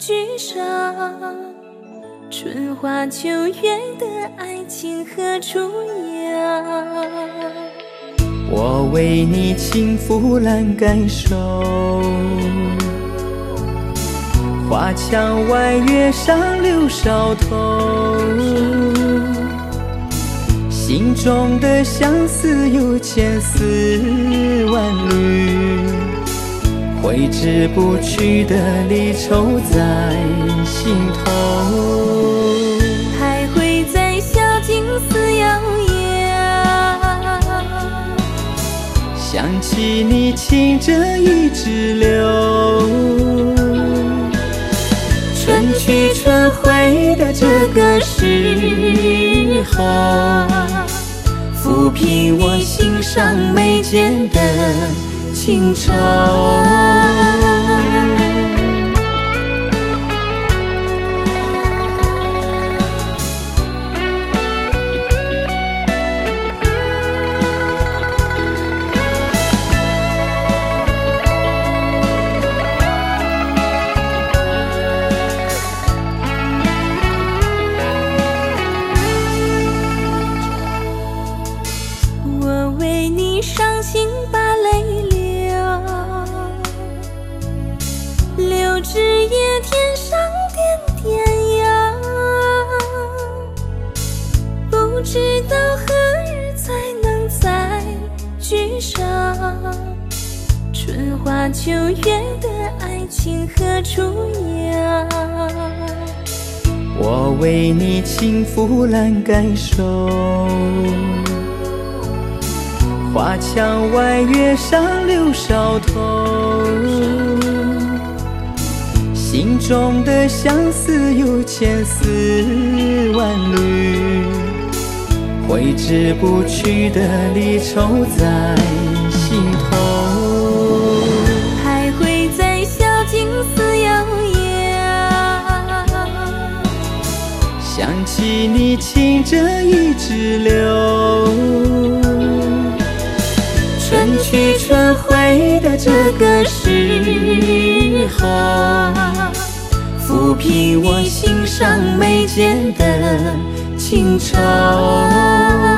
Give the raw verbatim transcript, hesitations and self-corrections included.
聚上，春花秋月的爱情何处养？ 我为你轻抚栏杆手，花墙外月上柳梢头，心中的相思有千丝万缕，挥之不去的离愁在心头。 徘徊在小径似摇摇， 想起你牵着一枝柳，春去春回的这个时候，抚平我心上眉间的情愁。 我为你伤心把泪流，柳枝叶天上点点摇，不知道何日才能再聚上，春花秋月的爱情何处养？ 我为你轻抚栏杆手，花墙外月上柳梢头，心中的相思有千丝万缕，挥之不去的离愁在心头。 徘徊在小径似摇摇， 想起你牵着一枝柳，春去春回的这个时候，抚平我心上眉间的情愁。